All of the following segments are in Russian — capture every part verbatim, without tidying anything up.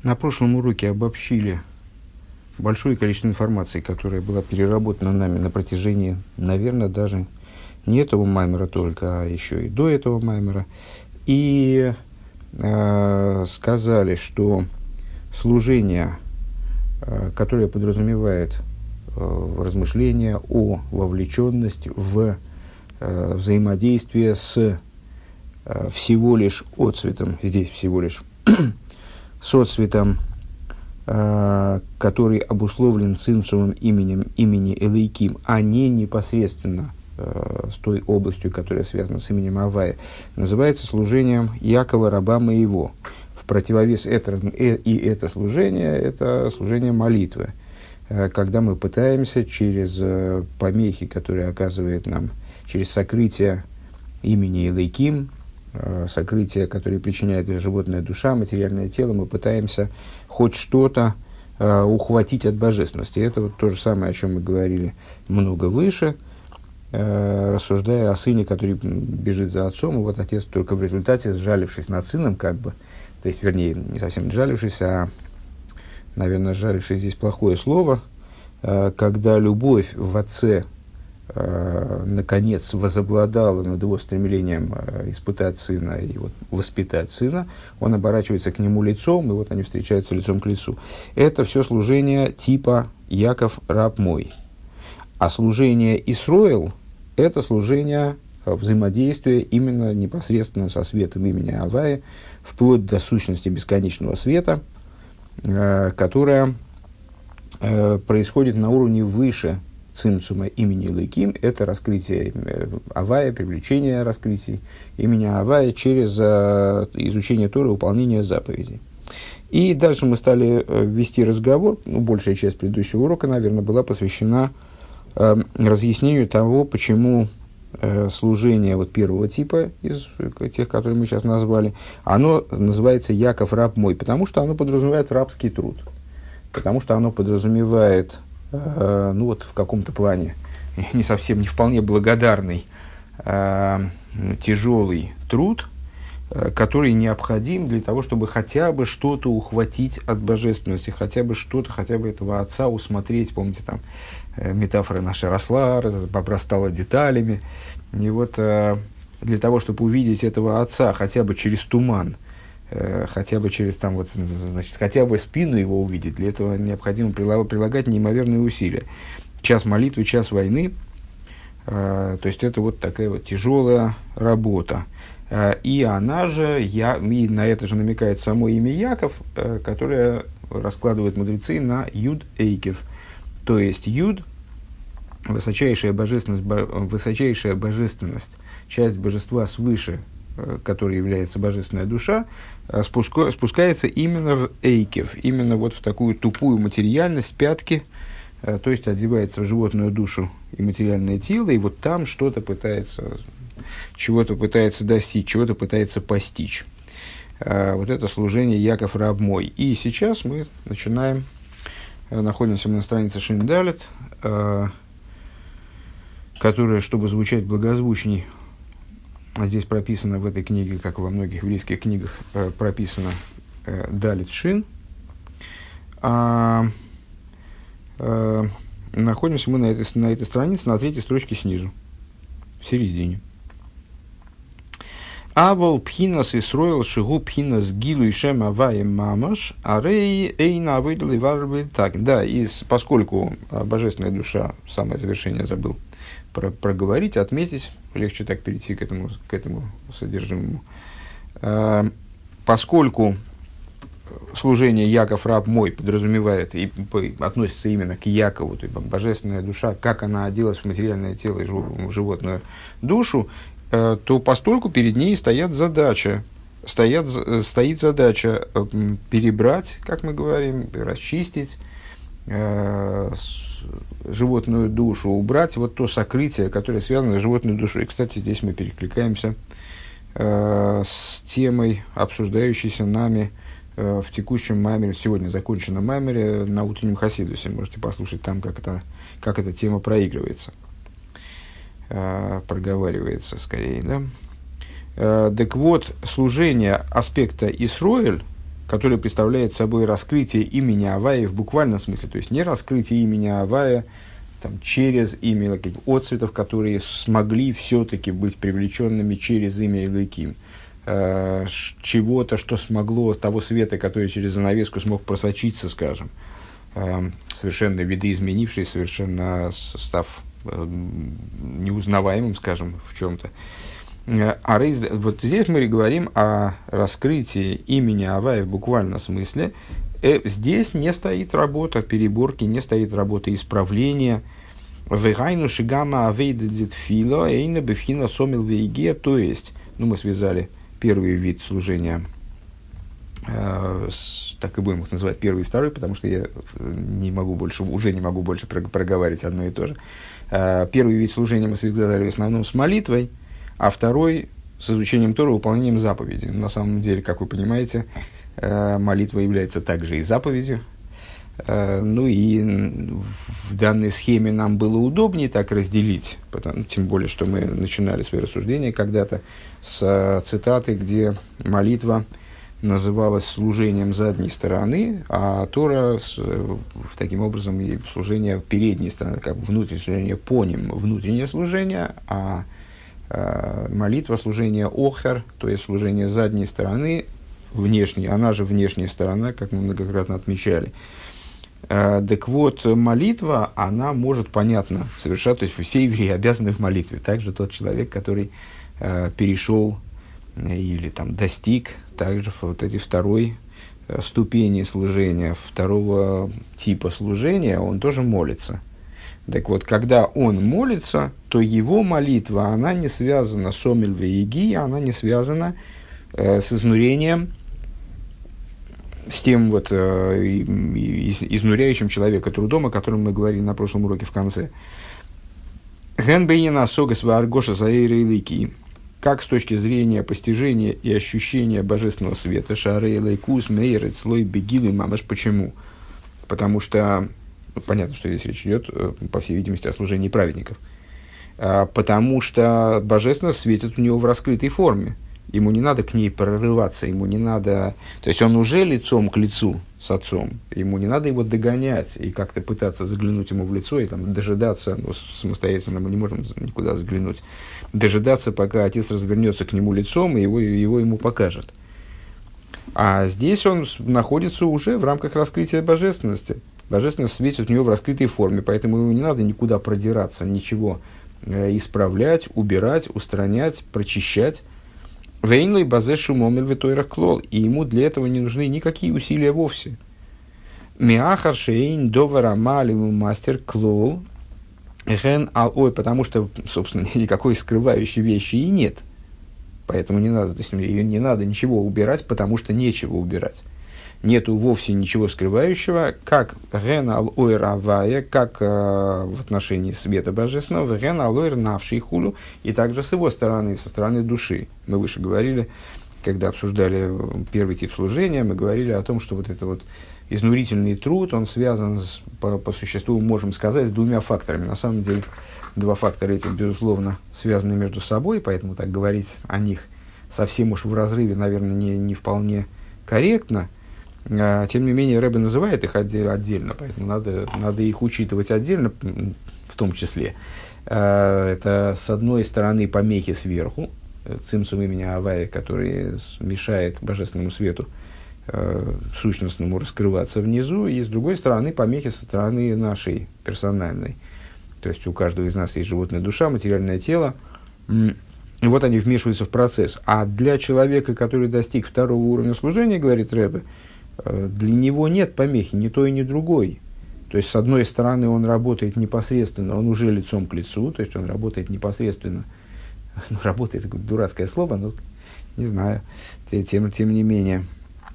На прошлом уроке обобщили большое количество информации, которая была переработана нами на протяжении, наверное, даже не этого маймера только, а еще и до этого маймера. И э, сказали, что служение, э, которое подразумевает э, размышления о вовлеченности в э, взаимодействие с э, всего лишь отцветом, здесь всего лишь соцветом, э, который обусловлен цимсумом именем имени Элейким, а не непосредственно э, с той областью, которая связана с именем Авая, называется служением Якова, раба моего. В противовес это, и это служение, это служение молитвы, э, когда мы пытаемся через э, помехи, которые оказывает нам, через сокрытие имени Элейким, сокрытие, которое причиняет животная душа, материальное тело, мы пытаемся хоть что-то э, ухватить от божественности. Это вот то же самое, о чем мы говорили много выше, э, рассуждая о сыне, который бежит за отцом, и вот отец только в результате, сжалившись над сыном, как бы, то есть, вернее, не совсем сжалившись, а, наверное, сжалившись здесь плохое слово, э, когда любовь в отце наконец возобладала над его стремлением испытать сына и вот воспитать сына, он оборачивается к нему лицом, и вот они встречаются лицом к лицу. Это все служение типа «Яков, раб мой». А служение «Исроэл» – это служение взаимодействия именно непосредственно со светом имени Авая, вплоть до сущности бесконечного света, которая происходит на уровне выше цимцума имени Элейким. Это раскрытие Авая, привлечение раскрытий имени Авая через э, изучение Торы, выполнение заповедей. И дальше мы стали э, вести разговор, ну, большая часть предыдущего урока, наверное, была посвящена э, разъяснению того, почему э, служение вот первого типа, из тех, которые мы сейчас назвали, оно называется «Яков, раб мой», потому что оно подразумевает рабский труд, потому что оно подразумевает ну вот в каком-то плане не совсем, не вполне благодарный, э, тяжелый труд, э, который необходим для того, чтобы хотя бы что-то ухватить от божественности, хотя бы что-то, хотя бы этого отца усмотреть. Помните, там э, метафора наша росла, раз, обрастала деталями. И вот э, для того, чтобы увидеть этого отца хотя бы через туман, хотя бы через там вот, значит, хотя бы спину его увидеть, для этого необходимо прилагать неимоверные усилия. Час молитвы, час войны, э, то есть это вот такая вот тяжелая работа. Э, и она же, я, и на это же намекает само имя Яков, э, которое раскладывают мудрецы на Юд Эйкев. То есть Юд, высочайшая божественность, бо, высочайшая божественность, часть божества свыше, который является божественная душа, спуска, спускается именно в эйкев, именно вот в такую тупую материальность, пятки, то есть одевается в животную душу и материальное тело, и вот там что-то пытается, чего-то пытается достичь, чего-то пытается постичь. Вот это служение Яков, раб мой. И сейчас мы начинаем, находимся на странице Шиндалет, которая, чтобы звучать благозвучней, здесь прописано в этой книге, как и во многих еврейских книгах, э, прописано э, Далит Шин. А, э, находимся мы на этой, на этой странице, на третьей строчке снизу, в середине. Авол пхинас Исроэл шигу пхинас гилу и шем аваем мамаш, арей эйна выдали варвы. Так, да, и поскольку божественная душа, самое завершение забыл про, проговорить, отметить, легче так перейти к этому, к этому содержимому. Э, поскольку служение Яков, раб мой, подразумевает и по, относится именно к Якову, то есть божественная душа, как она оделась в материальное тело и в животную душу, э, то постольку перед ней стоят задача, стоят, стоит задача э, перебрать, как мы говорим, расчистить, э, животную душу, убрать вот то сокрытие, которое связано с животной душой. И, кстати, здесь мы перекликаемся э, с темой, обсуждающейся нами э, в текущем маймере, сегодня законченном маймере на утреннем Хасидусе. Можете послушать там, как, это, как эта тема проигрывается, э, проговаривается скорее. Да? Э, так вот, служение аспекта Исроэль, который представляет собой раскрытие имени Авая в буквальном смысле, то есть не раскрытие имени Авая там, через имя каких отцветов, которые смогли все-таки быть привлеченными через имя Элоким, э, чего-то, что смогло, того света, который через занавеску смог просочиться, скажем, э, совершенно видоизменивший, совершенно став э, неузнаваемым, скажем, в чем-то. А вот здесь мы говорим о раскрытии имени Авая в буквальном смысле. Э, здесь не стоит работа переборки, не стоит работа исправления. Вегайну шигама авейда дитфила эйна бифхина сомил вейге. То есть, ну, мы связали первый вид служения, э, с, так и будем их называть, первый и второй, потому что я не могу больше, уже не могу больше проговаривать одно и то же. Э, первый вид служения мы связали в основном с молитвой, а второй с изучением Торы, выполнением заповедей. На самом деле, как вы понимаете, молитва является также и заповедью. Ну и в данной схеме нам было удобнее так разделить, потому, тем более, что мы начинали свои рассуждения когда-то с цитаты, где молитва называлась служением задней стороны, а Тора с, таким образом и служение передней стороны, как внутреннее служение по ним, внутреннее служение, а молитва, служение охер, то есть служение задней стороны, внешней, она же внешняя сторона, как мы многократно отмечали. Так вот, молитва, она может, понятно, совершать, то есть все евреи обязаны в молитве. Также тот человек, который э, перешел или там, достиг также вот этой второй э, ступени служения, второго типа служения, он тоже молится. Так вот, когда он молится, то его молитва, она не связана с омель веиги, она не связана э, с изнурением, с тем вот э, изнуряющим человека трудом, о котором мы говорили на прошлом уроке в конце. Ген бейнина согас вааргоша заэйры илыки, как с точки зрения постижения и ощущения божественного света, шары илайкус мейрет слой бегилы мамаш. Почему? Потому что понятно, что здесь речь идет, по всей видимости, о служении праведников. Потому что божественность светит у него в раскрытой форме. Ему не надо к ней прорываться, ему не надо... То есть он уже лицом к лицу с отцом, ему не надо его догонять и как-то пытаться заглянуть ему в лицо и там, дожидаться, ну, самостоятельно мы не можем никуда заглянуть, дожидаться, пока отец развернется к нему лицом и его, его ему покажет. А здесь он находится уже в рамках раскрытия божественности. Божественность светит у него в раскрытой форме, поэтому ему не надо никуда продираться, ничего э, исправлять, убирать, устранять, прочищать. Вейнлой базе шумомель ветойрах клол. И ему для этого не нужны никакие усилия вовсе. Миахар шейн довара малиму мастер клол. Ген ой, потому что, собственно, никакой скрывающей вещи и нет. Поэтому не надо, то есть, ее не надо ничего убирать, потому что нечего убирать. Нету вовсе ничего скрывающего, как ген алойр авая, как э, в отношении света божественного, ген алойр навший хулу, и также с его стороны, со стороны души. Мы выше говорили, когда обсуждали первый тип служения, мы говорили о том, что вот это вот изнурительный труд, он связан с, по, по существу, можем сказать, с двумя факторами. На самом деле, два фактора эти, безусловно, связаны между собой, поэтому так говорить о них совсем уж в разрыве, наверное, не, не вполне корректно. Тем не менее, Рэбе называет их отдельно, поэтому надо, надо их учитывать отдельно, в том числе. Это, с одной стороны, помехи сверху, цимсум имени Авая, который мешает божественному свету сущностному раскрываться внизу, и, с другой стороны, помехи со стороны нашей персональной. То есть, у каждого из нас есть животная душа, материальное тело, и вот они вмешиваются в процесс. А для человека, который достиг второго уровня служения, говорит Рэбе, для него нет помехи, ни той, ни другой. То есть, с одной стороны, он работает непосредственно, он уже лицом к лицу, то есть, он работает непосредственно, ну, работает, такое дурацкое слово, но не знаю, тем, тем не менее,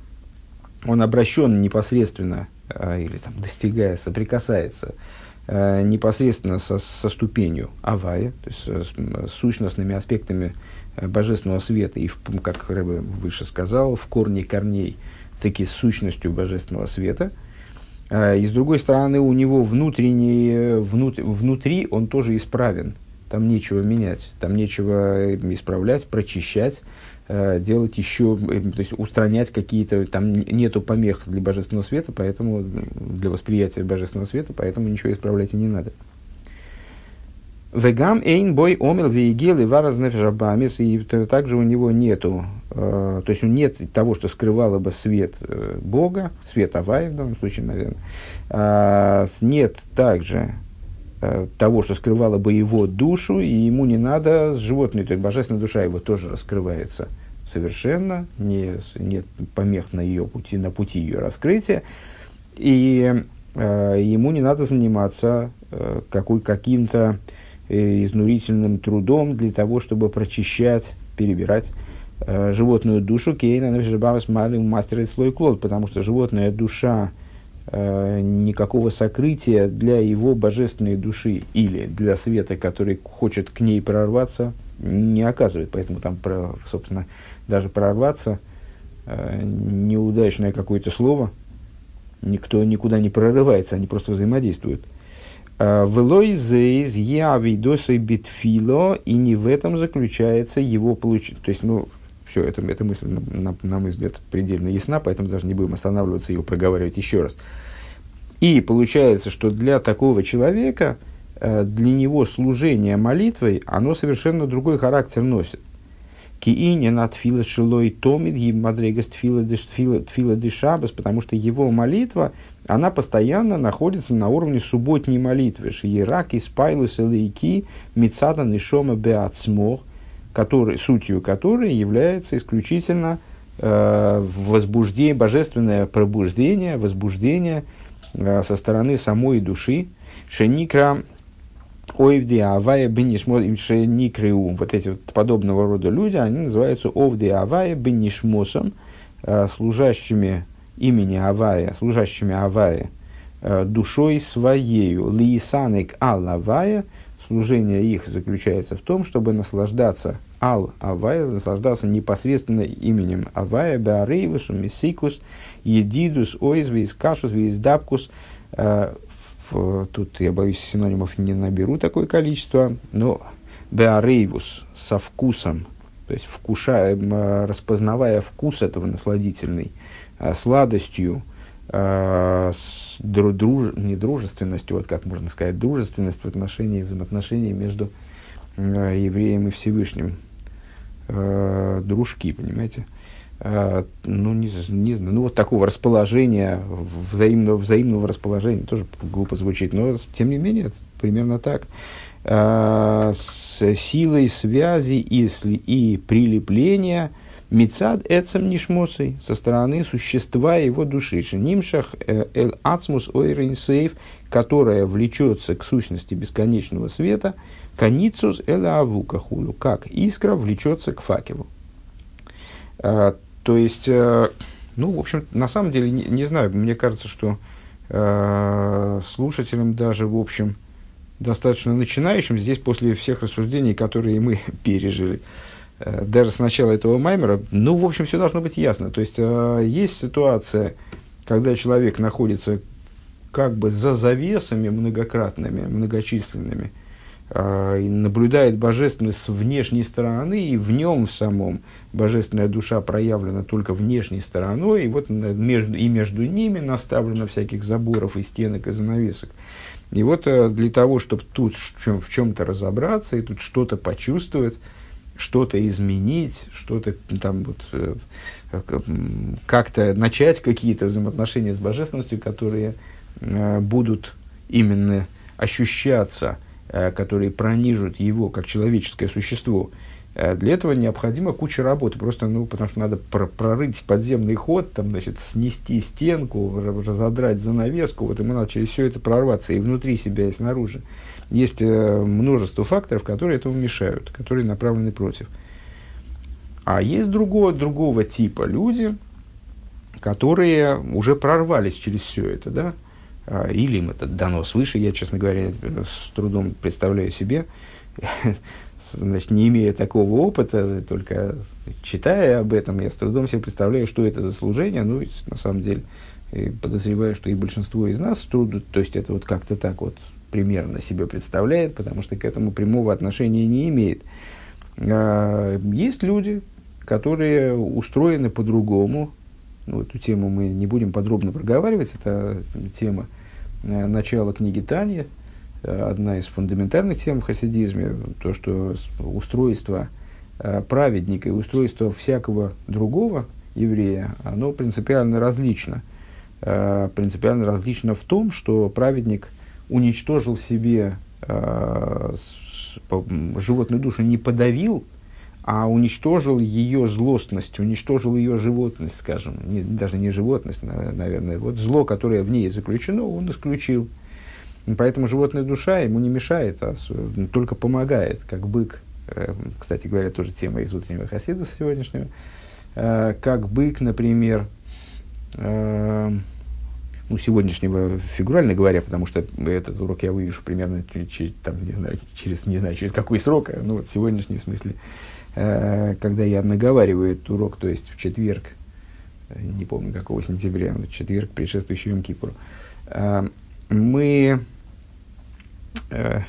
он обращен непосредственно, или там, достигая, соприкасается непосредственно со, со ступенью Авая, то есть, с, с сущностными аспектами божественного света, и, в, как Рэбе выше сказал, в корне корней, таки с сущностью божественного света. И с другой стороны, у него внутренний, внут, внутри он тоже исправен. Там нечего менять, там нечего исправлять, прочищать. э, делать еще, э, то есть устранять какие-то, там нету помех для божественного света, поэтому для восприятия божественного света, поэтому ничего исправлять и не надо. Вегам эйн бой омел вейгел и варазнев жабамис, и также у него нету, э, то есть нет того, что скрывало бы свет э, Бога, свет Авая в данном случае, наверное, э, нет также э, того, что скрывало бы его душу, и ему не надо с животной, то есть божественная душа его тоже раскрывается совершенно, не, нет помех на ее пути, на пути ее раскрытия, и э, ему не надо заниматься э, какой, каким-то изнурительным трудом для того, чтобы прочищать, перебирать э, животную душу, кейна мастер слой клод, потому что животная душа э, никакого сокрытия для его божественной души или для света, который хочет к ней прорваться, не оказывает. Поэтому там, про, собственно, даже прорваться э, неудачное какое-то слово, никто никуда не прорывается, они просто взаимодействуют. Велой зейз явидосой битфило, и не в этом заключается его получение. То есть, ну, все, это, эта мысль, на, на, на мой взгляд, предельно ясна, поэтому даже не будем останавливаться и ее проговаривать еще раз. И получается, что для такого человека, для него служение молитвой, оно совершенно другой характер носит. Киине над фила шилой томид гимадрегас тфила дешабас, потому что его молитва, она постоянно находится на уровне субботней молитвы. Шиерак и спайлус элейки мицада нишома беацмох, сутью которой является исключительно э, возбуждение, божественное пробуждение, возбуждение э, со стороны самой души. Шеникра овди авая бенишмосом, вот эти вот подобного рода люди, они называются овди авая бенишмосом, э, служащими имени Авая, служащими Авая, э, душой своею. Лиисанек ал-Авая, служение их заключается в том, чтобы наслаждаться ал-Авая, наслаждаться непосредственно именем Авая, беарейвусу, мессикус, едидус, ойз, вейскашус, вейздапкус. Э, тут, я боюсь, синонимов не наберу такое количество, но беарейвус, со вкусом, то есть вкушая, распознавая вкус этого насладительный, сладостью, э, друж, не дружественностью, вот как можно сказать, дружественность в отношении, взаимоотношений между э, евреем и Всевышним. Э, дружки, понимаете? Э, ну, не, не знаю, ну, вот такого расположения, взаимного, взаимного расположения, тоже глупо звучит, но, тем не менее, примерно так. Э, с силой связи и, и прилепления Мицад эцем нишмосой, со стороны существа его души, шенимшах эль ацмус ойрейн сейф, которая влечется к сущности бесконечного света, каницус эль авука хулю, как искра влечется к факелу. А, то есть, а, ну, в общем, на самом деле, не, не знаю, мне кажется, что а, слушателям даже, в общем, достаточно начинающим, здесь после всех рассуждений, которые мы пережили, даже с начала этого маймера, ну, в общем, все должно быть ясно. То есть, э, есть ситуация, когда человек находится как бы за завесами многократными, многочисленными, э, и наблюдает божественность с внешней стороны, и в нем в самом божественная душа проявлена только внешней стороной, и вот между, и между ними наставлено всяких заборов и стенок и занавесок. И вот э, для того, чтобы тут в, чем, в чем-то разобраться и тут что-то почувствовать, что-то изменить, что-то там вот, э, как-то начать какие-то взаимоотношения с божественностью, которые э, будут именно ощущаться, э, которые пронижут его как человеческое существо. Э, для этого необходима куча работы, просто, ну, потому что надо пр- прорыть подземный ход, там, значит, снести стенку, разодрать занавеску, вот ему надо через все это прорваться и внутри себя, и снаружи. Есть э, множество факторов, которые этому мешают, которые направлены против. А есть другого, другого типа люди, которые уже прорвались через все это, да? А, или им это дано свыше, я, честно говоря, с трудом представляю себе, значит, не имея такого опыта, только читая об этом, я с трудом себе представляю, что это за служение. Ну, на самом деле, подозреваю, что и большинство из нас трудно, то есть это вот как-то так вот примерно себе представляет, потому что к этому прямого отношения не имеет. Есть люди, которые устроены по-другому. Ну, эту тему мы не будем подробно проговаривать, это тема э, начала книги Танья, э, одна из фундаментальных тем в хасидизме, то, что устройство э, праведника и устройство всякого другого еврея, оно принципиально различно. Э, принципиально различно в том, что праведник уничтожил в себе э, с, по, животную душу, не подавил, а уничтожил ее злостность, уничтожил ее животность, скажем, не, даже не животность, наверное, вот зло, которое в ней заключено, он исключил. И поэтому животная душа ему не мешает, а только помогает, как бык, э, кстати говоря, тоже тема из утреннего хасида сегодняшнего, э, как бык, например, э, ну, сегодняшнего, фигурально говоря, потому что этот урок я вывешу примерно через, там, не знаю, через, не знаю, через какой срок, ну, вот сегодняшний в смысле, э, когда я наговариваю этот урок, то есть в четверг, не помню какого сентября, в четверг, предшествующий Йом-Кипуру, э, мы, э,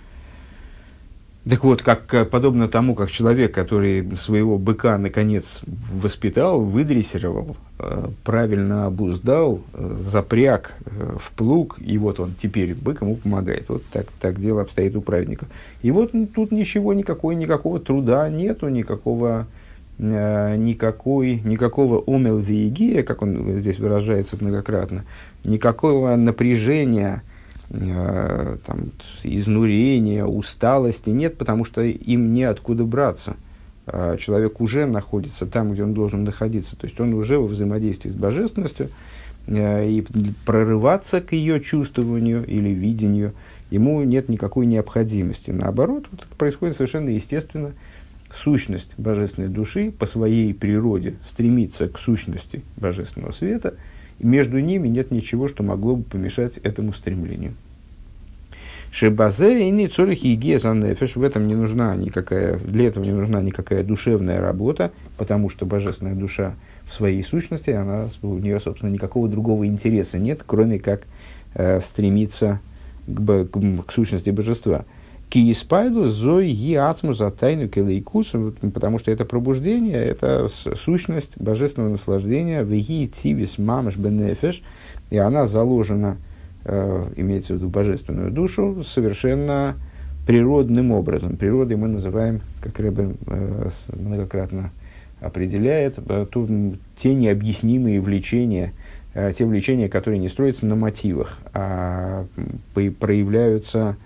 так вот, как, подобно тому, как человек, который своего быка наконец воспитал, выдрессировал, э, правильно обуздал, э, запряг э, в плуг, и вот он теперь, бык ему помогает. Вот так, так дело обстоит у праведников. И вот тут ничего, никакой, никакого труда нету, никакого, э, никакой, никакого омел веегия, как он здесь выражается многократно, никакого напряжения, там, изнурения, усталости нет, потому что им неоткуда браться. Человек уже находится там, где он должен находиться. То есть он уже во взаимодействии с божественностью, и прорываться к ее чувствованию или видению ему нет никакой необходимости. Наоборот, вот это происходит совершенно естественно. Сущность божественной души по своей природе стремится к сущности божественного света, и между ними нет ничего, что могло бы помешать этому стремлению. Шебазе и не цорихи гезанефеш, в этом не нужна никакая, для этого не нужна никакая душевная работа, потому что божественная душа в своей сущности, она, у нее, собственно, никакого другого интереса нет, кроме как э, стремиться к, к, к сущности божества. Ки испайду зой ги ацму за тайну келейкус, потому что это пробуждение, это сущность божественного наслаждения, веги тивис мамаш бенефеш, и она заложена, э, имеется в виду божественную душу, совершенно природным образом. Природой мы называем, как Ребе э, многократно определяет, э, то, те необъяснимые влечения, э, те влечения, которые не строятся на мотивах, а по- проявляются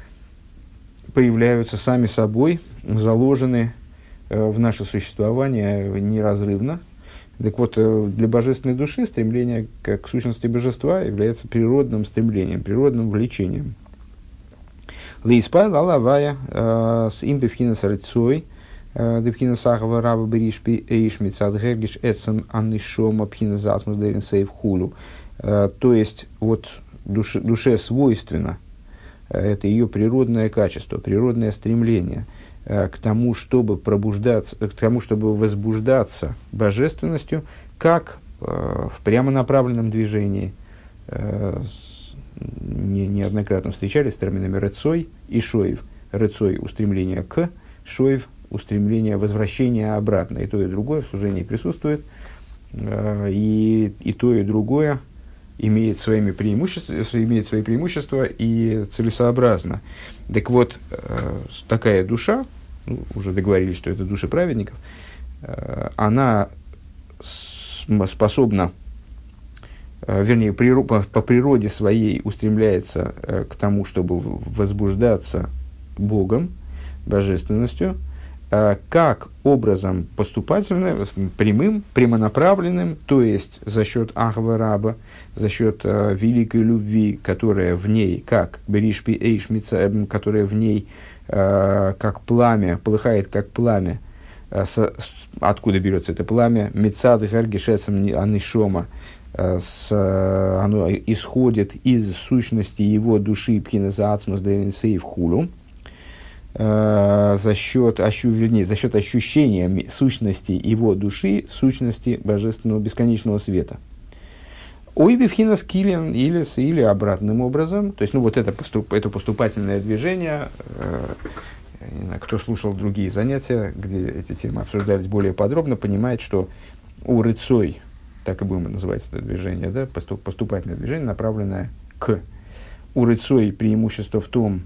появляются сами собой, заложены э, в наше существование неразрывно. Так вот, э, для божественной души стремление к, к сущности божества является природным стремлением, природным влечением. Лейспай лалавая с имбевхинас рыцой, дебхинас ахава раба беришпи эйшмицад гергиш эцем аннишома пхинас асмус дерин сейв хулу. То есть, вот душе, душе свойственно, это ее природное качество, природное стремление э, к тому, чтобы пробуждаться, к тому, чтобы возбуждаться божественностью, как э, в прямонаправленном движении. Э, с, не, неоднократно встречались с терминами рыцой и шоев. Рыцой – устремление к, шоев – устремление возвращения обратно. И то, и другое в служении присутствует. Э, и, и то, и другое имеет, своими преимущества, имеет свои преимущества и целесообразно. Так вот, э, такая душа, ну, уже договорились, что это души праведников, э, она с, способна, э, вернее, приро, по, по природе своей устремляется э, к тому, чтобы возбуждаться Богом, божественностью, э, как образом поступательным, прямым, прямонаправленным, то есть за счет ахва раба, за счет э, великой любви, которая в ней, как беришпи эйшмица, которая в ней, э, как пламя, полыхает как пламя. Э, с, с, откуда берется это пламя? Мецад гергешецам анишома. Э, с, оно исходит из сущности его души пхиназа ацмус дэринсей в хулу. Э, за счет, ощу, вернее, за счет ощущения сущности его души, сущности божественного бесконечного света. Ойбивхинас килин или, или обратным образом, то есть, ну, вот это, поступ, это поступательное движение, э, не знаю, кто слушал другие занятия, где эти темы обсуждались более подробно, понимает, что у рыцой, так и будем называть это движение, да, поступ, поступательное движение, направленное к. У рыцой преимущество в том,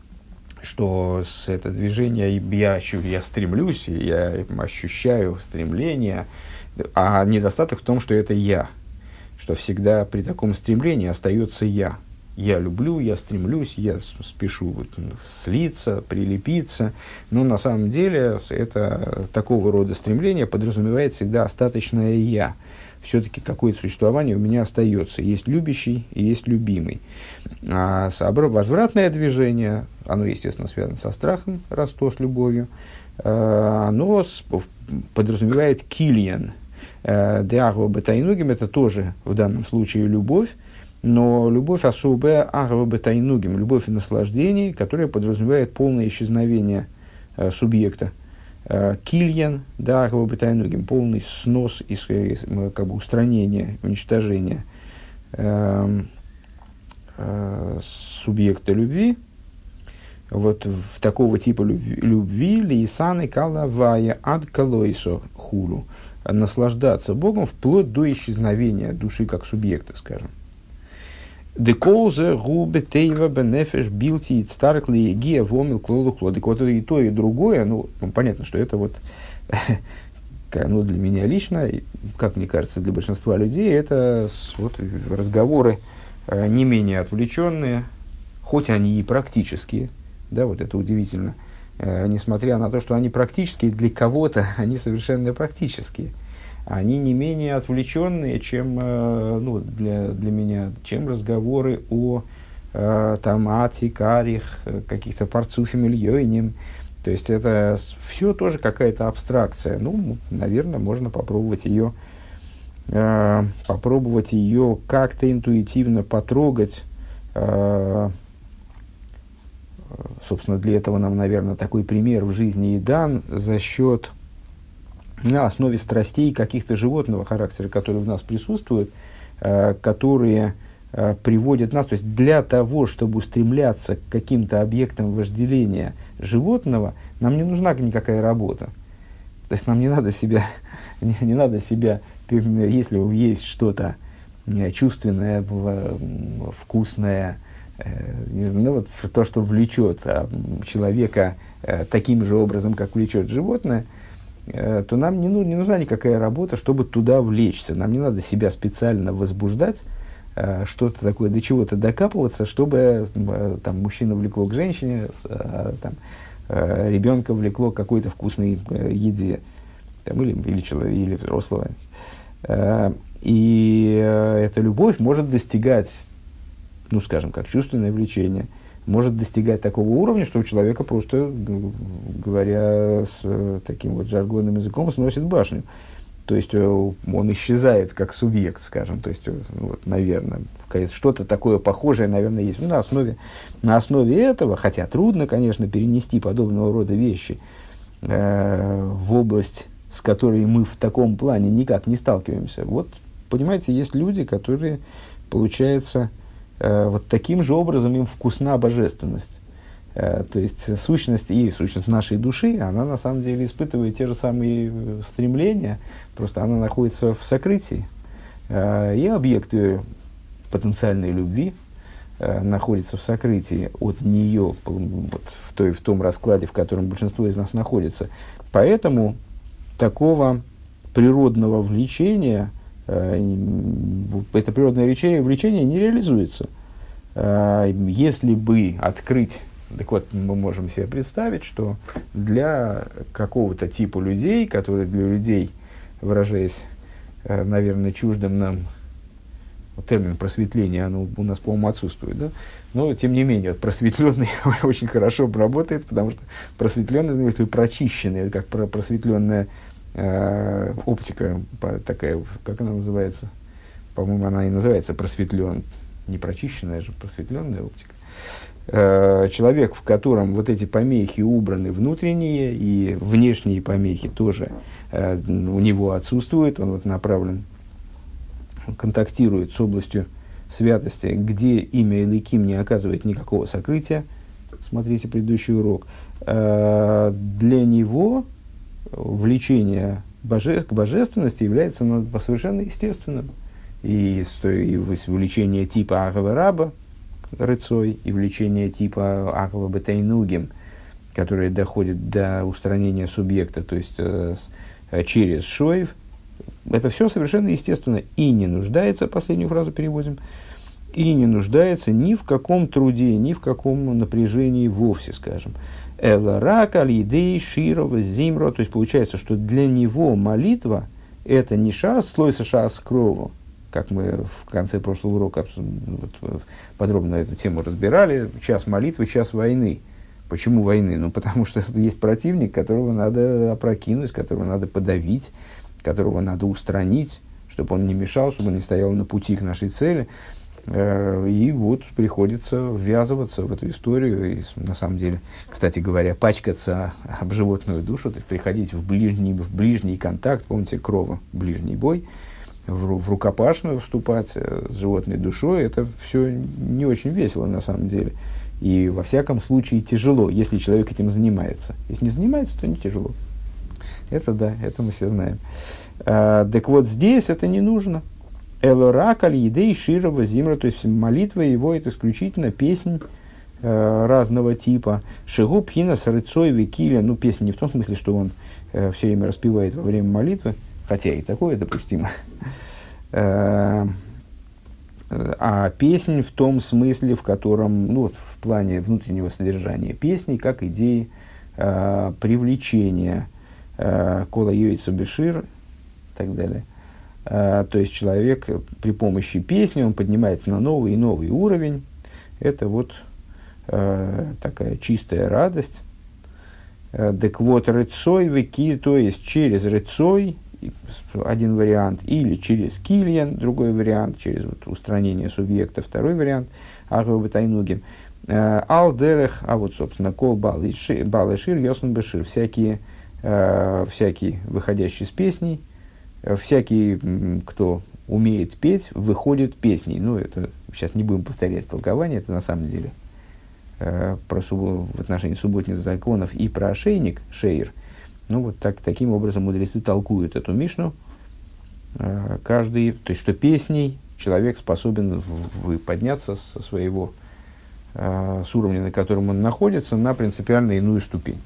что с это движение я, я стремлюсь, я ощущаю стремление, а недостаток в том, что это я, что всегда при таком стремлении остается я. Я люблю, я стремлюсь, я спешу вот, слиться, прилепиться, но на самом деле это такого рода стремление подразумевает всегда остаточное я. Все-таки какое-то существование у меня остается. Есть любящий и есть любимый. А возвратное движение, оно, естественно, связано со страхом, раз то с любовью, оно подразумевает кильян. Деагва бетайнугим — это тоже в данном случае любовь, но любовь особая, агва бетайнугим, любовь и наслаждение, которая подразумевает полное исчезновение субъекта. Кильян, да, агва бетайнугим, полный снос, как бы устранение, уничтожение э, э, субъекта любви. Вот в такого типа любви лиисаны калавая ад калойсо хулу, наслаждаться Богом вплоть до исчезновения души как субъекта, скажем. Деколзе губе тейва бенефеш билти старк лиегия вомил клолу клодик. Вот и то, и другое, ну, понятно, что это вот, ну, для меня лично, как мне кажется, для большинства людей, это вот разговоры не менее отвлеченные, хоть они и практические, да, вот это удивительно, несмотря на то, что они практические, для кого-то они совершенно практические. Они не менее отвлеченные, чем, ну, для, для меня, чем разговоры о там, ати, карих, каких-то парцуфим ильёйним. То есть это все тоже какая-то абстракция. Ну, наверное, можно попробовать ее, э, попробовать ее как-то интуитивно потрогать. Э, собственно, для этого нам, наверное, такой пример в жизни и дан за счет... на основе страстей каких-то животного характера, которые в нас присутствуют, э, которые э, приводят нас, то есть для того, чтобы устремляться к каким-то объектам вожделения животного, нам не нужна никакая работа. То есть нам не надо себя, не, не надо себя, если есть что-то чувственное, вкусное, э, ну, вот, то, что влечет человека э, таким же образом, как влечет животное, то нам не, ну, не нужна никакая работа, чтобы туда влечься. Нам не надо себя специально возбуждать, э, что-то такое, до чего-то докапываться, чтобы э, там, мужчина влекло к женщине, э, там, э, ребенка влекло к какой-то вкусной э, еде, там, или, или, человек, или взрослого. Э, и э, эта любовь может достигать, ну, скажем, как чувственное влечение, может достигать такого уровня, что у человека просто, ну, говоря с э, таким вот жаргонным языком, сносит башню. То есть э, он исчезает как субъект, скажем. То есть, э, вот, наверное, что-то такое похожее, наверное, есть. Ну, на основе, на основе этого, хотя трудно, конечно, перенести подобного рода вещи э, в область, с которой мы в таком плане никак не сталкиваемся. Вот, понимаете, есть люди, которые, получается, вот таким же образом им вкусна божественность. То есть сущность и сущность нашей души, она на самом деле испытывает те же самые стремления, просто она находится в сокрытии. И объект ее потенциальной любви находится в сокрытии от нее, вот в, той, в том раскладе, в котором большинство из нас находится. Поэтому такого природного влечения, это природное влечение, влечение не реализуется. Если бы открыть, так вот, мы можем себе представить, что для какого-то типа людей, которые для людей, выражаясь, наверное, чуждым нам, вот термин просветление, оно у нас, по-моему, отсутствует, да? Но, тем не менее, вот просветленный очень хорошо работает, потому что просветленный, в смысле, прочищенный, как просветленная Э, оптика такая, как она называется? По-моему, она и называется просветлен, не прочищенная же, просветленная оптика. Э, человек, в котором вот эти помехи убраны внутренние и внешние помехи тоже э, у него отсутствуют, он вот направлен, он контактирует с областью святости, где имя Элоким не оказывает никакого сокрытия, смотрите предыдущий урок, для него влечение боже, к божественности является совершенно естественным. И, и влечение типа Агава Раба, рыцой, и влечение типа Агава Бетайнугим, которое доходит до устранения субъекта, то есть э, через шоев, это все совершенно естественно и не нуждается, последнюю фразу переводим, и не нуждается ни в каком труде, ни в каком напряжении вовсе, скажем. Эларак, аль-идей, широва, зимро, то есть получается, что для него молитва это не шас, слойса шас крову, как мы в конце прошлого урока вот, подробно эту тему разбирали, час молитвы, час войны. Почему войны? Ну, потому что есть противник, которого надо опрокинуть, которого надо подавить, которого надо устранить, чтобы он не мешал, чтобы он не стоял на пути к нашей цели. И вот приходится ввязываться в эту историю. И, на самом деле, кстати говоря, пачкаться об животную душу, то есть приходить в ближний, в ближний контакт, помните, крова, ближний бой, в, в рукопашную вступать с животной душой, это все не очень весело на самом деле. И во всяком случае тяжело, если человек этим занимается. Если не занимается, то не тяжело. Это да, это мы все знаем. А, так вот, здесь это не нужно. Элорак, аль-идей, широва, зимра, то есть молитва его это исключительно песнь э, разного типа. Шигу, пхина, сарыцой, викиля. Ну, песня не в том смысле, что он э, все время распевает во время молитвы, хотя и такое допустимо. А песнь в том смысле, в котором, ну, вот, в плане внутреннего содержания песни, как идеи э, привлечения, э, кола йойца бешир и так далее. Э, то есть человек при помощи песни, он поднимается на новый и новый уровень. Это вот э, такая чистая радость. Э, так вот, рыцой веки, то есть через рыцой, один вариант, или через кильян, другой вариант, через вот, устранение субъекта, второй вариант, агва бетайнугим, алдерех, а вот, собственно, кол балешир, йосн бешир, всякие, э, всякий, выходящий с песней, всякий, кто умеет петь, выходит песней. Ну, это, сейчас не будем повторять толкование, это на самом деле э, про суб... в отношении субботних законов и про ошейник, шейр. Ну, вот так, таким образом мудрецы толкуют эту мишну. Каждый, то есть, что песней человек способен в, в, подняться со своего, э, с уровня, на котором он находится, на принципиально иную ступень.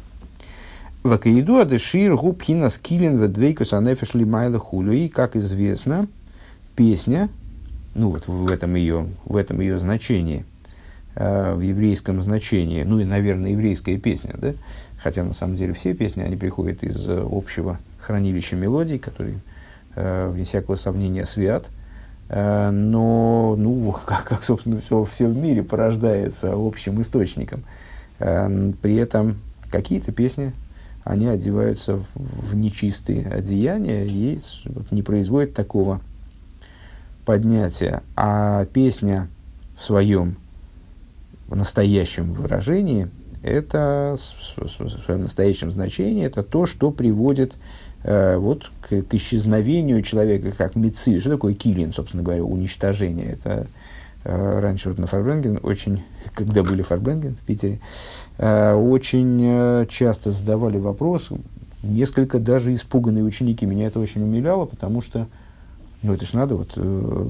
Вакаиду адешир губхина скилин ведвейкус анефеш лимайла хулю. И, как известно, песня, ну, вот в этом ее, в этом ее значении, э, в еврейском значении, ну, и, наверное, еврейская песня, да? Хотя, на самом деле, все песни, они приходят из э, общего хранилища мелодий, который, э, вне всякого сомнения, свят. Э, но, ну, как, как собственно, все, все в мире порождается общим источником. Э, при этом какие-то песни, они одеваются в, в нечистые одеяния и вот, не производят такого поднятия. А песня в своем настоящем выражении, это в своем настоящем значении, это то, что приводит э, вот, к, к исчезновению человека, как мици. Что такое килин, собственно говоря, уничтожение? Это э, раньше вот на Фарбренген, очень, когда были Фарбренген в Питере, э, очень э, часто задавали вопрос, несколько даже испуганные ученики. Меня это очень умиляло, потому что, ну, это ж надо вот... Э,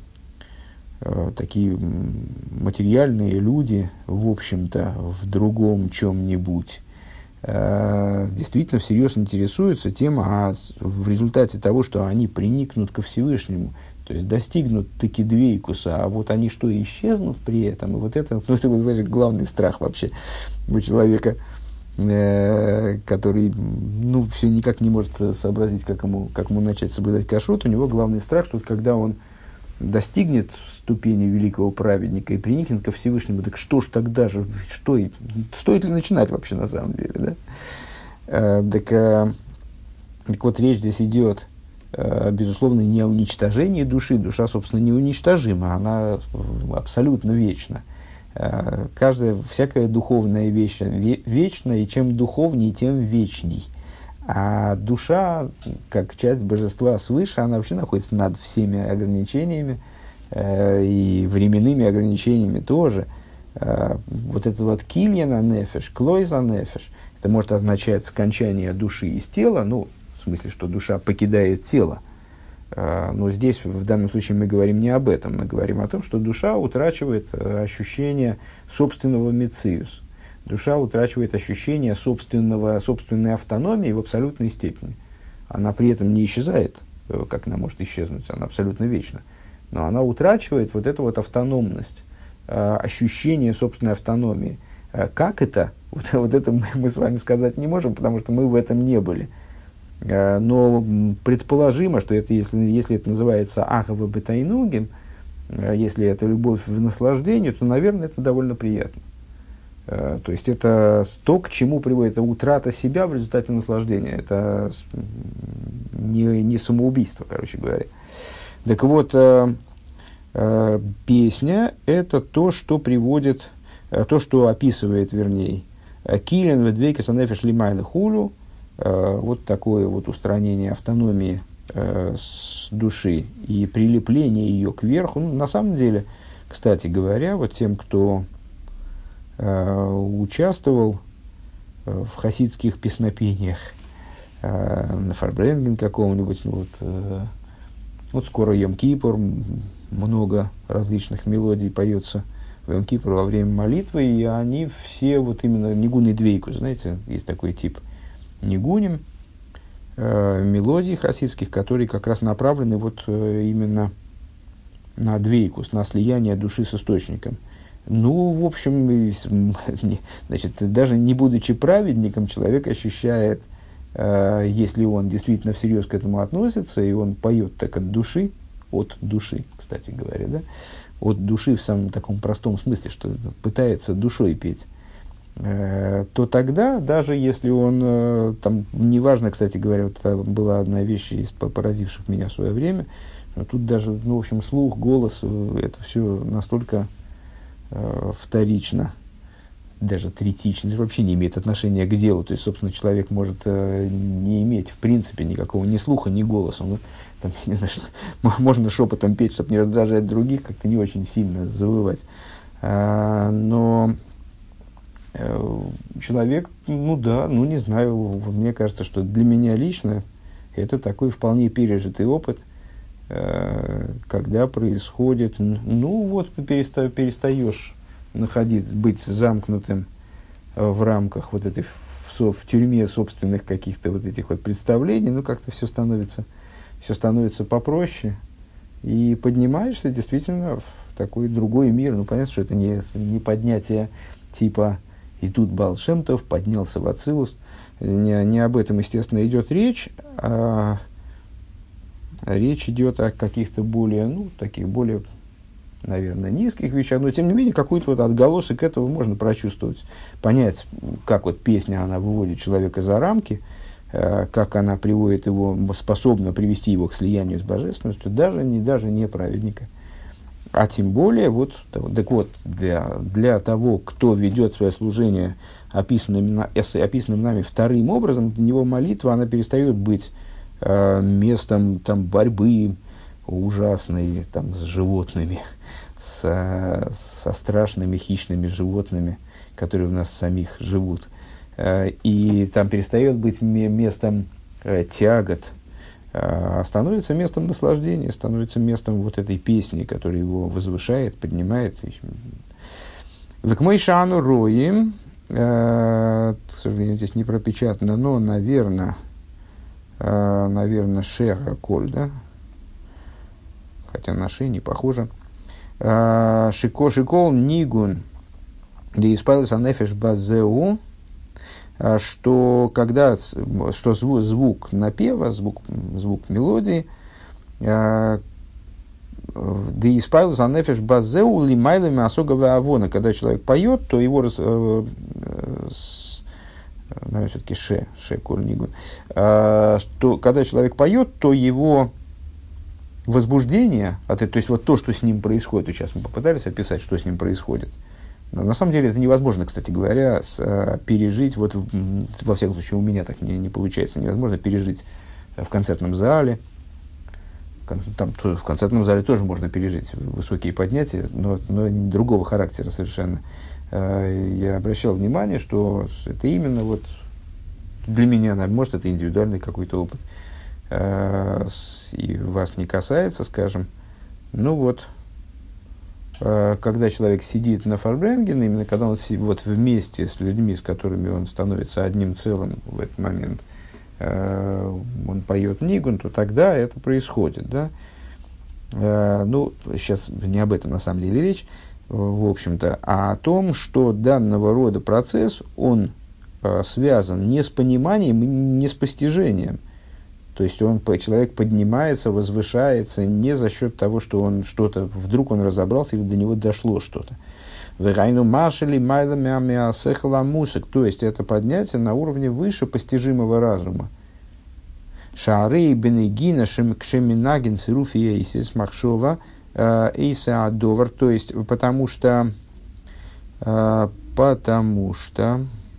такие материальные люди, в общем-то, в другом чем-нибудь, э, действительно всерьез интересуются тем, а в результате того, что они приникнут ко Всевышнему, то есть достигнут таки двейкуса, а вот они что, исчезнут при этом? И вот это, ну, это вот, главный страх вообще у человека, э, который, ну, все никак не может сообразить, как ему, как ему начать соблюдать кашрут. У него главный страх, что когда он достигнет ступени великого праведника и приникнет ко Всевышнему, так что ж тогда же, что и, стоит ли начинать вообще на самом деле, да? А, так, а, так вот, речь здесь идет, а, безусловно, не о уничтожении души. Душа, собственно, неуничтожима, она абсолютно вечна. А, каждая, всякая духовная вещь вечна, и чем духовней, тем вечней. А душа, как часть божества свыше, она вообще находится над всеми ограничениями, э, и временными ограничениями тоже. э, вот это вот кильяна нефеш, клойза нефеш, это может означать скончание души из тела, ну, в смысле, что душа покидает тело. Э, но здесь, в данном случае, мы говорим не об этом, мы говорим о том, что душа утрачивает э, ощущение собственного мециус. Душа утрачивает ощущение собственного, собственной автономии в абсолютной степени. Она при этом не исчезает, как она может исчезнуть, она абсолютно вечна. Но она утрачивает вот эту вот автономность, э, ощущение собственной автономии. Э, как это? Вот, вот это мы, мы с вами сказать не можем, потому что мы в этом не были. Э, но предположимо, что это, если, если это называется ахава бетайнугим, э, если это любовь в наслаждении, то, наверное, это довольно приятно. Э, то есть это то, к чему приводит, это утрата себя в результате наслаждения. Это не, не самоубийство, короче говоря. Так вот, э, э, песня – это то, что приводит, э, то, что описывает, вернее, килен ведвейка санефиш лимайна хулю, вот такое вот устранение автономии э, с души и прилепление ее к верху. Ну, на самом деле, кстати говоря, вот тем, кто э, участвовал в хасидских песнопениях, э, на Фарбренген каком-нибудь, ну, вот, э, вот скоро Йом-Кипур, много различных мелодий поется в Йом-Кипур во время молитвы, и они все вот именно нигун и двейку, знаете, есть такой тип нигуним, э, мелодий хасидских, которые как раз направлены вот э, именно на двейкус, на слияние души с источником. Ну, в общем, значит, даже не будучи праведником, человек ощущает, э, если он действительно всерьез к этому относится, и он поет так от души, от души, кстати говоря, да, от души в самом таком простом смысле, что пытается душой петь, э, то тогда, даже если он, э, там, неважно, кстати говоря, вот это была одна вещь из поразивших меня в свое время, но тут даже, ну, в общем, слух, голос, э, это все настолько э, вторично, даже третично, вообще не имеет отношения к делу. То есть, собственно, человек может э, не иметь, в принципе, никакого ни слуха, ни голоса. Ну, там, не знаю, можно шепотом петь, чтобы не раздражать других, как-то не очень сильно завывать. А, но э, человек, ну да, ну не знаю, мне кажется, что для меня лично это такой вполне пережитый опыт, э, когда происходит, ну вот, переста, перестаешь находиться, быть замкнутым в рамках вот этой, в, в тюрьме собственных каких-то вот этих вот представлений, ну как-то все становится, все становится попроще, и поднимаешься действительно в такой другой мир. Ну понятно, что это не, не поднятие типа «и тут Баал Шем Тов поднялся в Ацилус», не, не об этом, естественно, идет речь, а речь идет о каких-то более, ну, таких более, наверное, низких вещах, но, тем не менее, какой-то вот отголосок этого можно прочувствовать, понять, как вот песня, она выводит человека за рамки, э, как она приводит его, способна привести его к слиянию с божественностью, даже не, даже не праведника. А тем более, вот, так вот, для, для того, кто ведет свое служение описанным, описанным нами вторым образом, для него молитва, она перестает быть э, местом там, борьбы ужасной там, с животными, с, со страшными хищными животными, которые у нас самих живут. И там перестает быть местом тягот, а становится местом наслаждения, становится местом вот этой песни, которая его возвышает, поднимает. Векмойшану роим, к сожалению, здесь не пропечатано, но, наверное, наверное, шеха коль, да? Хотя на ши не похоже. Шико шикол нигун где исправился нефеш базеу, что когда что звук, звук напева, звук, звук мелодии, да исправился нефеш базеу лимайлами осоговая авона, когда человек поет, то его наверное, все-таки ше, ше коль нигун, что когда человек поет, то его возбуждение, от, то есть вот то, что с ним происходит, вот сейчас мы попытались описать, что с ним происходит. Но на самом деле это невозможно, кстати говоря, с, а, пережить, вот, во всяком случае у меня так не, не получается, невозможно пережить в концертном зале, там в концертном зале тоже можно пережить высокие поднятия, но, но другого характера совершенно. Я обращал внимание, что это именно вот для меня, может, это индивидуальный какой-то опыт, и вас не касается, скажем. Ну вот, когда человек сидит на фарбренген, именно когда он вот вместе с людьми, с которыми он становится одним целым в этот момент, он поет нигун, то тогда это происходит, да. Ну, сейчас не об этом на самом деле речь, в общем-то, а о том, что данного рода процесс, он связан не с пониманием, не с постижением. То есть он, человек поднимается, возвышается не за счет того, что он что-то, вдруг он разобрался или до него дошло что-то. То есть это поднятие на уровне выше постижимого разума. Шары бенегина кшеминагин цируфия эйсис махшова эйса адовар. То есть потому что потому что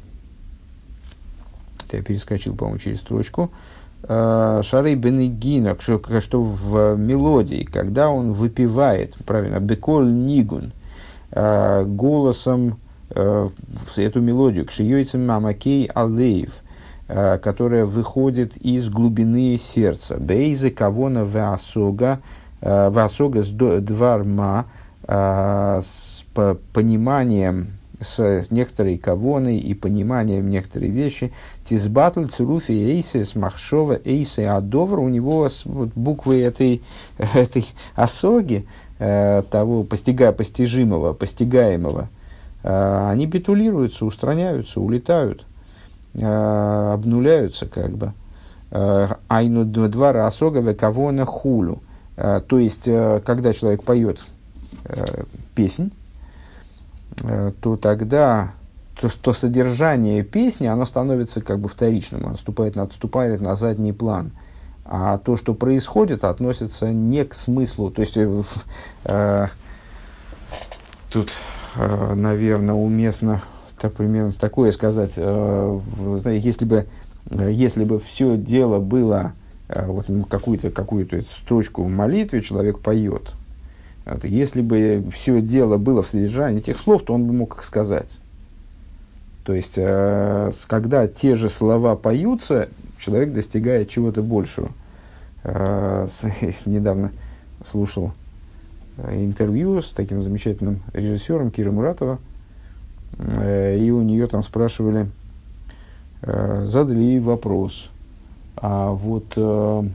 я перескочил, по-моему, через строчку. Шары бенегина, что, что в мелодии, когда он выпивает, правильно, беколь нигун, голосом эту мелодию, кшиёйцем мамакей алеев, которая выходит из глубины сердца. Бейзе кавона ваасога, ваасога с дварма, с пониманием, с некоторой кавоной и пониманием некоторой вещи. Тизбатль цуруфи эйсис махшова эйси адовр. У него вот, буквы этой, этой осоги, э, того постига, постижимого, постигаемого, э, они битулируются, устраняются, улетают, э, обнуляются как бы. Айну двара осога векавона хулю. То есть, э, когда человек поет э, песнь, то тогда то, то содержание песни, оно становится как бы вторичным, оно отступает, отступает на задний план. А то, что происходит, относится не к смыслу. То есть, э, э, тут, э, наверное, уместно так, примерно такое сказать. Э, знаете, если бы, если бы все дело было, э, вот какую-то, какую-то строчку в молитве человек поет, если бы все дело было в содержании тех слов, то он бы мог их сказать. То есть, э, когда те же слова поются, человек достигает чего-то большего. Э, с, недавно слушал интервью с таким замечательным режиссером Кира Муратова, э, и у нее там спрашивали, э, задали ей вопрос. А вот... Э,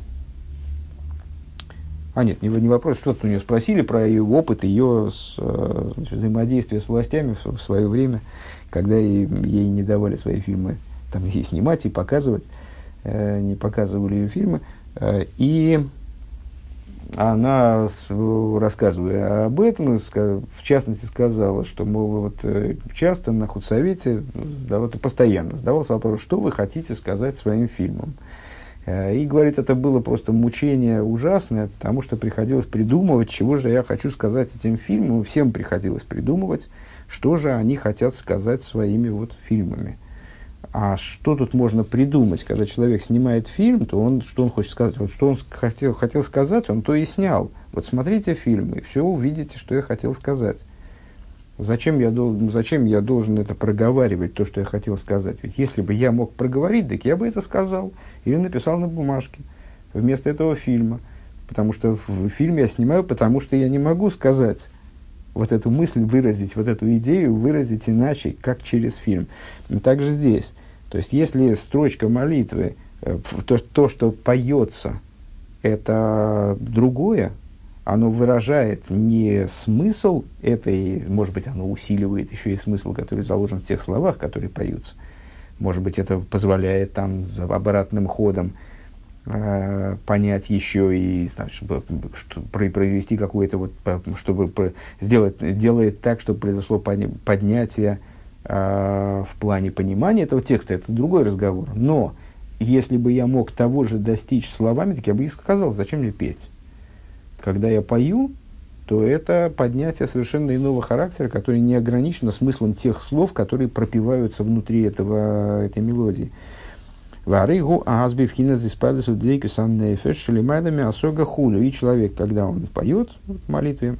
А нет, не, не вопрос, что-то у нее спросили про ее опыт, ее с, значит, взаимодействие с властями в, в свое время, когда ей, ей не давали свои фильмы там, и снимать, и показывать, э, не показывали ее фильмы. Э, и она, с, рассказывая об этом, в частности сказала, что, мол, вот, э, часто на худсовете, задавал, постоянно задавался вопрос, что вы хотите сказать своим фильмом. И, говорит, это было просто мучение ужасное, потому что приходилось придумывать, чего же я хочу сказать этим фильмам. Всем приходилось придумывать, что же они хотят сказать своими вот фильмами. А что тут можно придумать? Когда человек снимает фильм, то он, что он хочет сказать? Вот что он хотел, хотел сказать, он то и снял. Вот смотрите фильм, и все увидите, что я хотел сказать. Зачем я, должен, зачем я должен это проговаривать, то, что я хотел сказать? Ведь если бы я мог проговорить, так я бы это сказал. Или написал на бумажке. Вместо этого фильма. Потому что в фильме я снимаю, потому что я не могу сказать вот эту мысль, выразить, вот эту идею выразить иначе, как через фильм. И так же здесь. То есть, если строчка молитвы, то, то что поется, это другое, оно выражает не смысл этой, может быть, оно усиливает еще и смысл, который заложен в тех словах, которые поются. Может быть, это позволяет там обратным ходом э, понять еще и, значит, чтобы, что, произвести какое-то вот, чтобы сделать, делает так, чтобы произошло поднятие э, в плане понимания этого текста. Это другой разговор. Но если бы я мог того же достичь словами, так я бы и сказал, зачем мне петь. Когда я пою, то это поднятие совершенно иного характера, которое не ограничено смыслом тех слов, которые пропеваются внутри этого, этой мелодии. Варыгу азби вхина диспадес удлейку саннефеш шелимайдами асога хулю. И человек, когда он поет в молитве,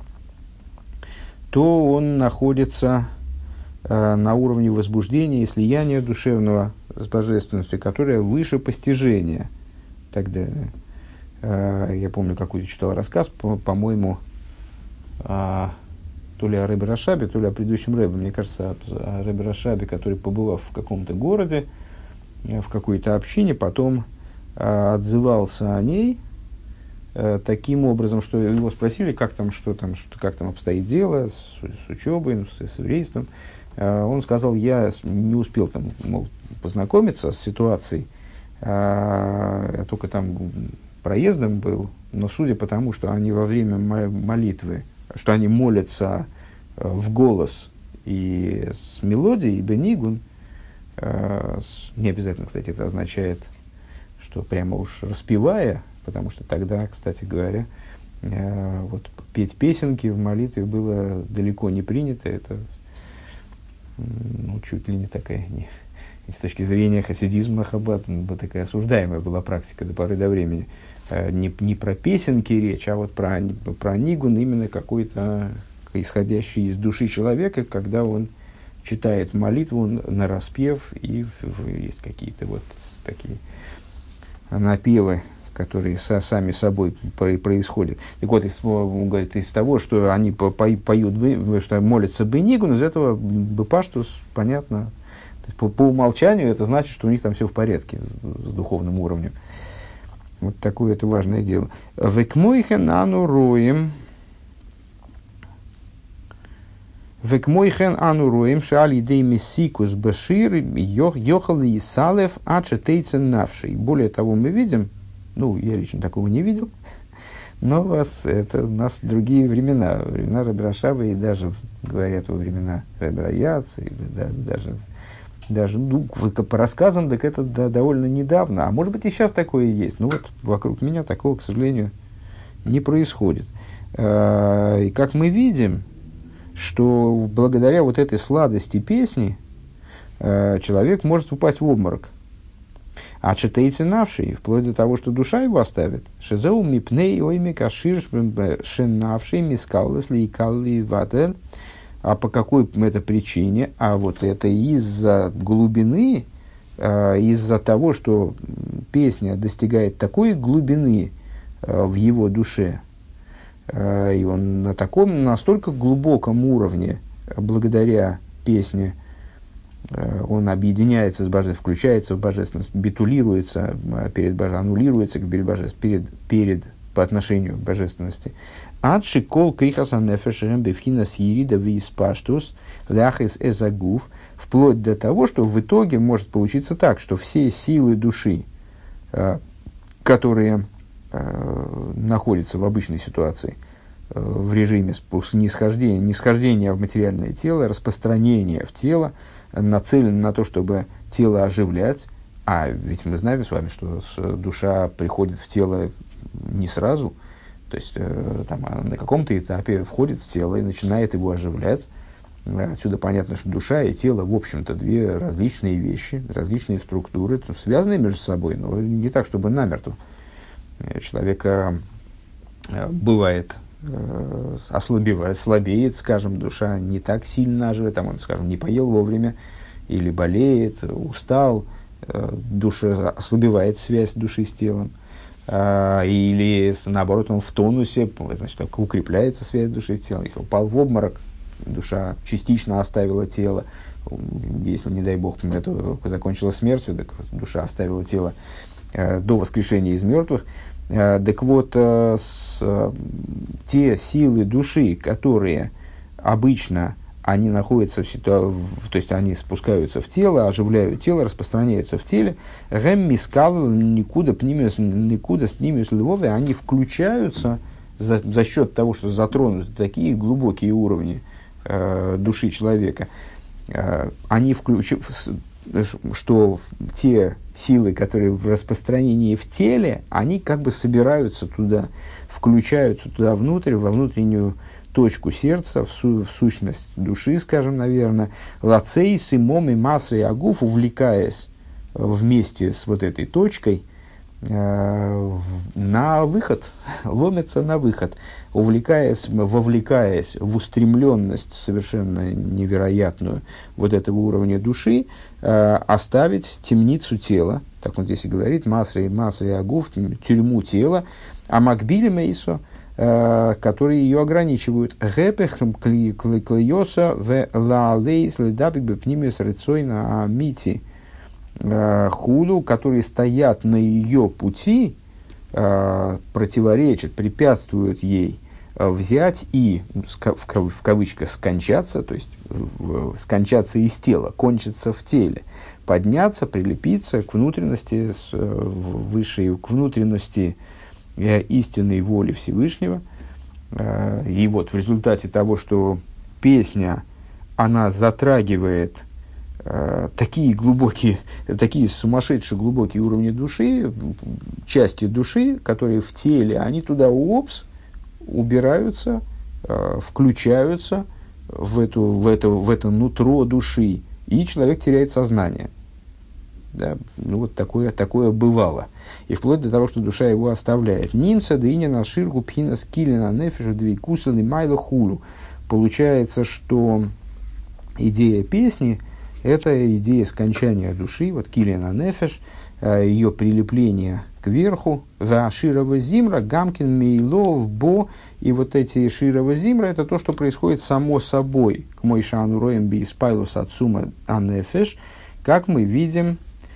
то он находится э, на уровне возбуждения и слияния душевного с божественностью, которая выше постижения и так далее. Э, я помню, какой-то читал рассказ, по- по-моему, о, то ли о Ребе Рашабе, то ли о предыдущем Ребе. Мне кажется, о, о Ребе Рашабе, который, побывав в каком-то городе, э, в какой-то общине, потом э, отзывался о ней э, таким образом, что его спросили, как там, что там, что, как там обстоит дело с, с учебой, с, с еврейством. Э, он сказал, я не успел там, мол, познакомиться с ситуацией, э, я только там проездом был, но судя по тому, что они во время молитвы, что они молятся э, в голос и с мелодией, бенигун, э, с, не обязательно, кстати, это означает, что прямо уж распевая, потому что тогда, кстати говоря, э, вот петь песенки в молитве было далеко не принято, это ну, чуть ли не такая, не, с точки зрения хасидизма Хаббат, такая осуждаемая была практика до поры до времени. Не, не про песенки речь, а вот про, про нигун, именно какой-то исходящий из души человека, когда он читает молитву нараспев, и в, в, есть какие-то вот такие напевы, которые со, сами собой про, происходят. Так вот, из, он говорит, из того, что они по, по, поют, что молятся бенигун, из этого бепаштус, понятно, по, по умолчанию это значит, что у них там все в порядке с, с духовным уровнем. Вот такое это важное дело. Векмойхен ану роем. Векмойхен ану роем шали дей мессикус башир йохал исалев ачетейцен навший. Более того, мы видим, ну, я лично такого не видел, но вас, это у нас другие времена, времена Ребе Рашаба, и даже, говорят, во времена Ребе Раяца, или даже, даже Даже, ну, по рассказам, так это да, довольно недавно. А может быть, и сейчас такое есть. Но вот вокруг меня такого, к сожалению, не происходит. И как мы видим, что благодаря вот этой сладости песни человек может упасть в обморок. А читайте навший, вплоть до того, что душа его оставит. Шезеу мипней ойми кашир шенавший мискаллес лейкалли ватель. А по какой это причине? А вот это из-за глубины, э, из-за того, что песня достигает такой глубины э, в его душе, э, и он на таком, настолько глубоком уровне, благодаря песне, э, он объединяется с божественностью, включается в божественность, битулируется перед божественностью, аннулируется перед божественностью, перед, перед, по отношению к божественности. Адши кол крихаса нефешем бевхина сирида виспаштус ляхис эзагуф, вплоть до того, что в итоге может получиться так, что все силы души, э, которые э, находятся в обычной ситуации, э, в режиме нисхождения, нисхождения в материальное тело, распространения в тело, нацелены на то, чтобы тело оживлять. А ведь мы знаем с вами, что душа приходит в тело не сразу. То есть, э, там, на каком-то этапе входит в тело и начинает его оживлять. Отсюда понятно, что душа и тело, в общем-то, две различные вещи, различные структуры, связанные между собой, но не так, чтобы намертво. Человек э, бывает, э, ослабевает, слабеет, скажем, душа не так сильно оживает, там, он, скажем, не поел вовремя, или болеет, устал, э, душа ослабевает связь души с телом. Или, наоборот, он в тонусе, значит, укрепляется связь души с телом. Если упал в обморок, душа частично оставила тело. Если, не дай бог, это закончилось смертью, так душа оставила тело э, до воскрешения из мертвых. Э, так вот, э, с, э, те силы души, которые обычно они находятся в ситуации, то есть они спускаются в тело, оживляют тело, распространяются в теле. Гэм мискал никуда пнимиус никуда с пнимиус львове, они включаются за, за счет того, что затронуты такие глубокие уровни э, души человека. Э, они включают, что те силы, которые в распространении в теле, они как бы собираются туда, включаются туда внутрь, во внутреннюю точку сердца, в, су, в сущность души, скажем, наверное, лацей, симом и массой агуф, увлекаясь вместе с вот этой точкой э, на выход, ломятся на выход, увлекаясь, вовлекаясь в устремленность совершенно невероятную вот этого уровня души, э, оставить темницу тела, так он здесь и говорит, масри, масри агуф, тюрьму тела, а макбили мейсо, которые ее ограничивают. Гэпех клейоса в лаалейс ледабик бепнимиус рецойна амити худу, которые стоят на ее пути, противоречат, препятствуют ей взять и, в кавычках, скончаться, то есть скончаться из тела, кончиться в теле, подняться, прилепиться к внутренности, высшей, к внутренности истинной воли Всевышнего. И вот в результате того, что песня, она затрагивает э, такие глубокие, такие сумасшедшие глубокие уровни души, части души, которые в теле, они туда опс, убираются, э, включаются в, эту, в, это, в это нутро души, и человек теряет сознание. Да, ну вот такое, такое бывало. И вплоть до того, что душа его оставляет. Нимса дынина ширгу пхина скилина нефишу двейкусали майла хулу. Получается, что идея песни – это идея скончания души, вот килина нефиш, ее прилепление к верху, за широва зимра, гамкин мейлов, бо, и вот эти широва зимра – это то, что происходит само собой. К мой шану роем би испайлус отсума анефиш, как мы видим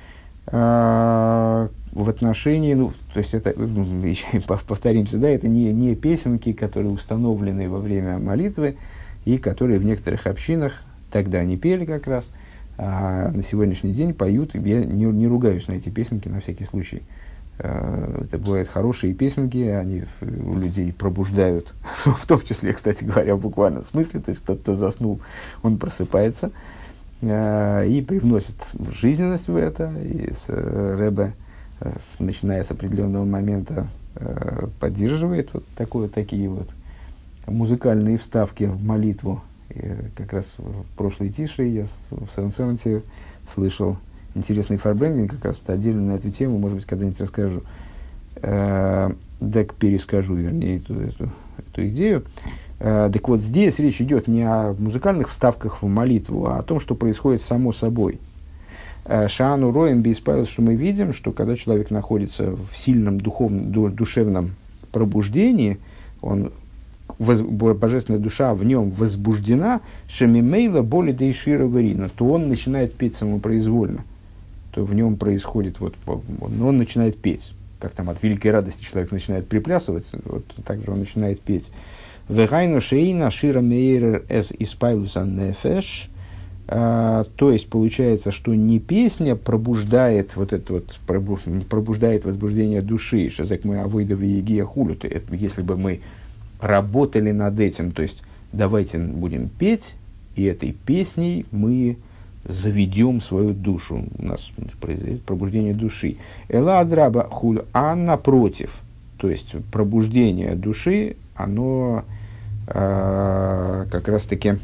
в отношении, ну, то есть это, повторимся, да, это не, не песенки, которые установлены во время молитвы и которые в некоторых общинах тогда не пели как раз, а на сегодняшний день поют. Я не, не ругаюсь на эти песенки на всякий случай. Это бывают хорошие песенки, они у людей пробуждают, в том числе, кстати говоря, в буквальном смысле, то есть кто-то, кто заснул, он просыпается и привносит жизненность в это, и с, Ребе, с, начиная с определенного момента, поддерживает вот, такое, такие вот музыкальные вставки в молитву. И как раз в прошлой тише я в Сансонте слышал интересный фарбрендинг, как раз вот отдельно на эту тему, может быть, когда-нибудь расскажу. Так перескажу, вернее, эту, эту, эту идею. Так вот, здесь речь идет не о музыкальных вставках в молитву, а о том, что происходит само собой. Шаану роем бейспайлс, что мы видим, что когда человек находится в сильном духовном, душевном пробуждении, он, воз, божественная душа в нем возбуждена, шемимейла боли дейшира варина, то он начинает петь самопроизвольно, то в нем происходит, вот, он начинает петь, как там от великой радости человек начинает приплясывать, вот так же он начинает петь. Вегайну шейна шира мейрер эс испайлусан нефеш. То есть получается, что не песня пробуждает вот это вот пробуждает возбуждение души, шазак мы авойдовы егия хулю. Если бы мы работали над этим, то есть давайте будем петь, и этой песней мы заведем свою душу, у нас произойдет пробуждение души. Эла адраба хулю, а напротив, то есть пробуждение души, оно э, как раз-таки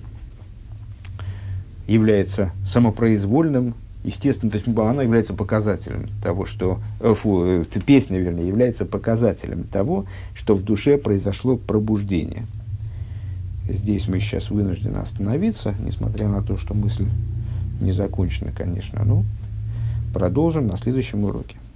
является самопроизвольным, естественно, то есть она является показателем того, что, э, фу, э, песня, вернее, является показателем того, что в душе произошло пробуждение. Здесь мы сейчас вынуждены остановиться, несмотря на то, что мысль не закончена, конечно, но продолжим на следующем уроке.